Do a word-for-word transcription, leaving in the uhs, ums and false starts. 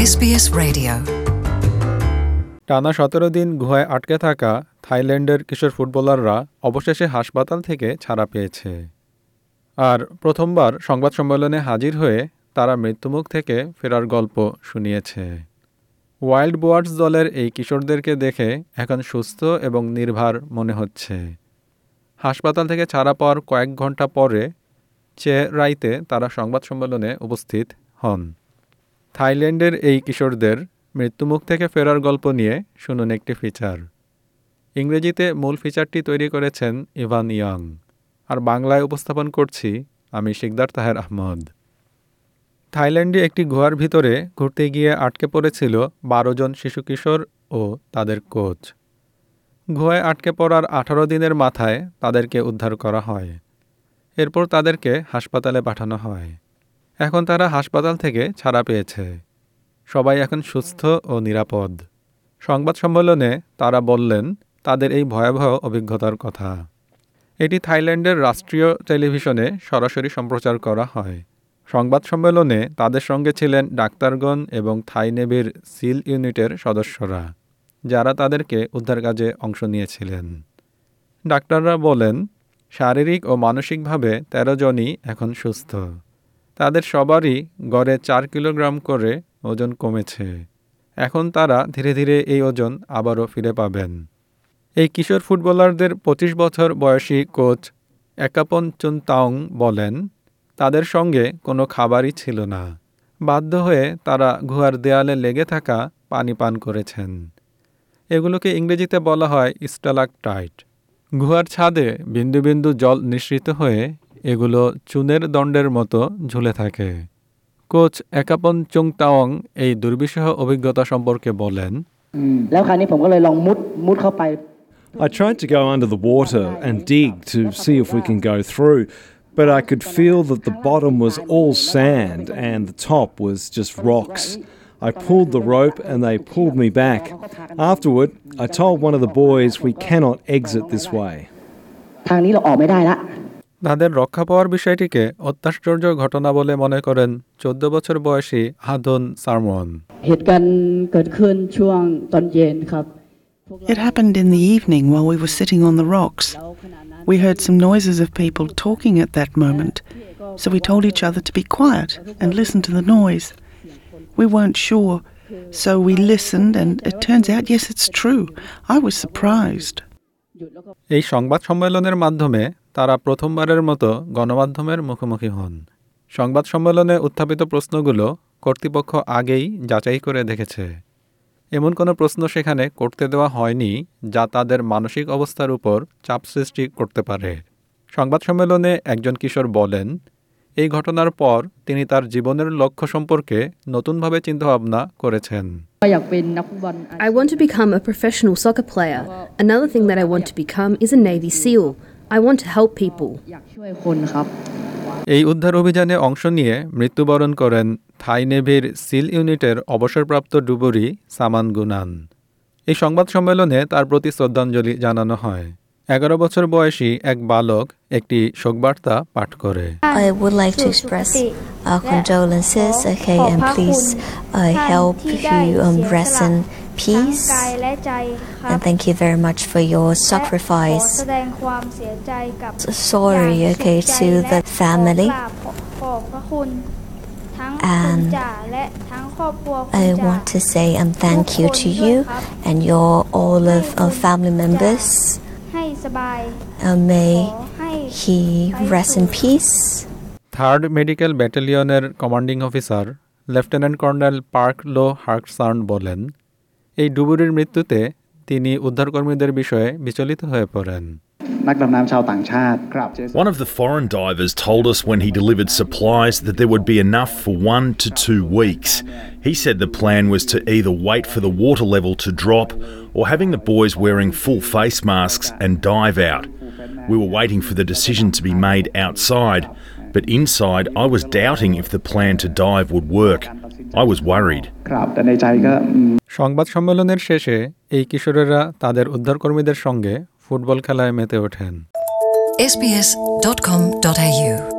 S B S Radio টানা সতেরো দিন গুহায় আটকে থাকা থাইল্যান্ডের কিশোর ফুটবলাররা অবশেষে হাসপাতাল থেকে ছাড়া পেয়েছে। আর প্রথমবার সংবাদ সম্মেলনে হাজির হয়ে তারা মৃত্যুমুখ থেকে ফেরার গল্প শুনিয়েছে। ওয়াইল্ড বোয়ার্স দলের এই কিশোরদেরকে দেখে এখন সুস্থ এবং নির্ভার মনে হচ্ছে। হাসপাতাল থেকে ছাড়া পাওয়ার কয়েক ঘন্টা পরে চে রাইতে তারা সংবাদ সম্মেলনে উপস্থিত হন। থাইল্যান্ডের এই কিশোরদের মৃত্যুমুখ থেকে ফেরার গল্প নিয়ে শুনুন একটি ফিচার। ইংরেজিতে মূল ফিচারটি তৈরি করেছেন ইভান ইয়াং, আর বাংলায় উপস্থাপন করছি আমি শিকদার তাহের আহমদ। থাইল্যান্ডে একটি গুহার ভিতরে ঘুরতে গিয়ে আটকে পড়েছিল বারো জন শিশু কিশোর ও তাদের কোচ। গুহায় আটকে পড়ার আঠারো দিনের মাথায় তাদেরকে উদ্ধার করা হয়। এরপর তাদেরকে হাসপাতালে পাঠানো হয়। এখন তারা হাসপাতাল থেকে ছাড়া পেয়েছে। সবাই এখন সুস্থ ও নিরাপদ। সংবাদ সম্মেলনে তারা বললেন তাদের এই ভয়াবহ অভিজ্ঞতার কথা। এটি থাইল্যান্ডের রাষ্ট্রীয় টেলিভিশনে সরাসরি সম্প্রচার করা হয়। সংবাদ সম্মেলনে তাদের সঙ্গে ছিলেন ডাক্তারগণ এবং থাই নেভির সিল ইউনিটের সদস্যরা, যারা তাদেরকে উদ্ধার কাজে অংশ নিয়েছিলেন। ডাক্তাররা বলেন শারীরিক ও মানসিকভাবে তেরো জনই এখন সুস্থ। তাদের সবারই গড়ে চার কিলোগ্রাম করে ওজন কমেছে। এখন তারা ধীরে ধীরে এই ওজন আবারও ফিরে পাবেন। এই কিশোর ফুটবলারদের পঁচিশ বছর বয়সী কোচ একাপন চুনতাওং বলেন তাদের সঙ্গে কোনো খাবারই ছিল না। বাধ্য হয়ে তারা গুহার দেয়ালে লেগে থাকা পানি পান করেছেন। এগুলোকে ইংরেজিতে বলা হয় স্টালাকটাইট। গুহার ছাদে বিন্দু বিন্দু জল নিঃসৃত হয়ে এগুলো চুনের দণ্ডের মতো ঝুলে থাকে। কোচ একাপন চুংতাওং এই দুর্বিষহ অভিজ্ঞতা সম্পর্কে বলেন, I tried to go under the water and dig to see if we can go through, but I could feel that the bottom was all sand and the top was just rocks. I pulled the rope and they pulled me back. Afterward, I told one of the boys we cannot exit this way. তাদের রক্ষা পাওয়ার বিষয়টিকে অত্যাশ্চর্য ঘটনা বলে মনে করেন চোদ্দ বছর বয়সী হাদন সারমন। It happened in the evening while we were sitting on the rocks. We heard some noises of people talking at that moment, so we told each other to be quiet and listen to the noise. We weren't sure, so we listened and it turns out, yes, it's true. I was surprised. এই সংবাদ সম্মেলনের মাধ্যমে তারা প্রথমবারের মতো গণমাধ্যমের মুখোমুখি হন। সংবাদ সম্মেলনে উত্থাপিত প্রশ্নগুলো কর্তৃপক্ষ আগেই যাচাই করে দেখেছে। এমন কোনো প্রশ্ন সেখানে করতে দেওয়া হয়নি যা তাদের মানসিক অবস্থার উপর চাপ সৃষ্টি করতে পারে। সংবাদ সম্মেলনে একজন কিশোর বলেন এই ঘটনার পর তিনি তার জীবনের লক্ষ্য সম্পর্কে নতুনভাবে চিন্তাভাবনা করেছেন। I want to become a professional soccer player. Another thing that I want to become is a Navy SEAL. I want to help people. এই উদ্ধার অভিযানে অংশ নিয়ে মৃত্যুবরণ করেন থাই নেভির সিল ইউনিটের অবসরপ্রাপ্ত ডুবুরি সামান গুনান। এই সংবাদ সম্মেলনে তার প্রতি শ্রদ্ধাঞ্জলি জানানো হয়। এগারো বছর বয়সী এক বালক একটি শোকবার্তা পাঠ করে। I would like to express our condolences, okay, and please uh, help you um, rest in peace. And thank you very much for your sacrifice. Sorry, okay, to the family. And I want to say um, thank you to you and your all of uh, family members. Uh, may he rest in peace. Third medical ব্যাটালিয়নের commanding officer lieutenant colonel Park লো হার্কসার্ন বলেন এই ডুবুরির মৃত্যুতে তিনি উদ্ধারকর্মীদের বিষয়ে বিচলিত হয়ে পড়েন। One of the foreign divers told us when he delivered supplies that there would be enough for one to two weeks. He said the plan was to either wait for the water level to drop or having the boys wearing full face masks and dive out. We were waiting for the decision to be made outside, but inside I was doubting if the plan to dive would work. I was worried. সংবাদ সম্মেলনের শেষে এই কিশোরেরা তাদের উদ্ধারকর্মীদের সঙ্গে football খেলায় মেতে ওঠেন। S B S dot com dot A you